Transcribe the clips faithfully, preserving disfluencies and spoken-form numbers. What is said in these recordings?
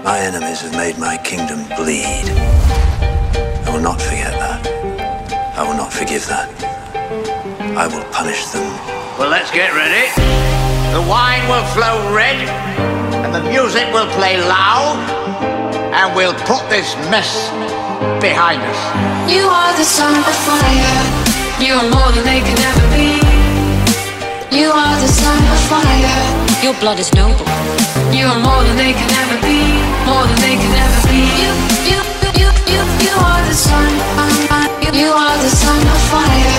My enemies have made my kingdom bleed. I will not forget that. I will not forgive that. I will punish them. Well, let's get ready. The wine will flow red, and the music will play loud, and we'll put this mess behind us. You are the sun of fire. You are more than they can ever be. You are the son of fire. Your blood is noble. You are more than they can ever be. More than they can ever be. You, you, you, you, you are the son. You are the son of fire.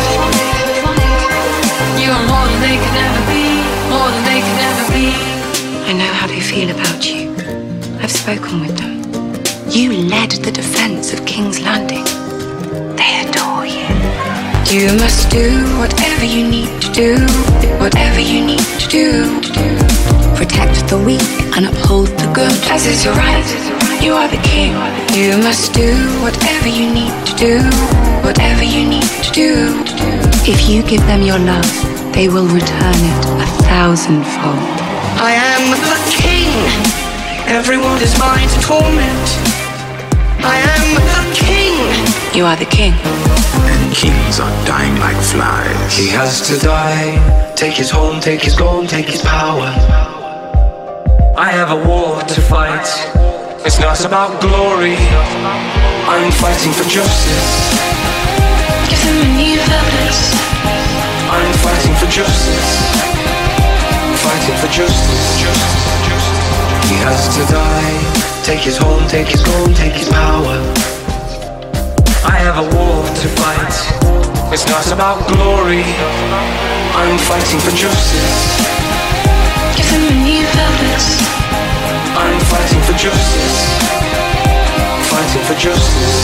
You are more than they can ever be. More than they can ever be. I know how they feel about you. I've spoken with them. You led the defense of King's Landing. They adore you. You must do whatever you need to do, whatever you need to do. Protect the weak and uphold the good, as is your right. You are the king. You must do whatever you need to do, whatever you need to do. If you give them your love, they will return it a thousandfold. I am the king. Everyone is mine to torment. I am the king. You are the king. And kings are dying like flies. He has to die. Take his home, take his gold, take his power. I have a war to fight. It's not about glory. I'm fighting for justice. Give them a new purpose. I'm fighting for justice. Fighting for justice. He has to die. Take his home, take his gold, take his power. I have a war to fight. It's not about glory. I'm fighting for justice. Give them a new purpose. I'm fighting for justice. Fighting for justice.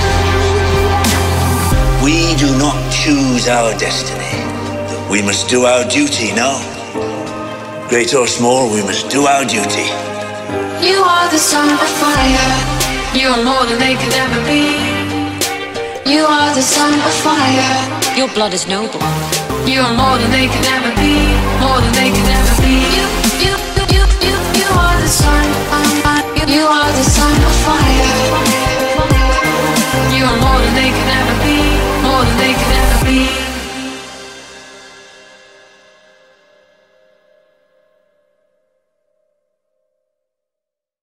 We do not choose our destiny. We must do our duty, no? Great or small, we must do our duty. You are the son of fire. You are more than they can ever be. You are the son of fire. Your blood is noble. You are more than they can ever be. More than they can ever be. You, you, you, you, you are the son. You are the son of fire.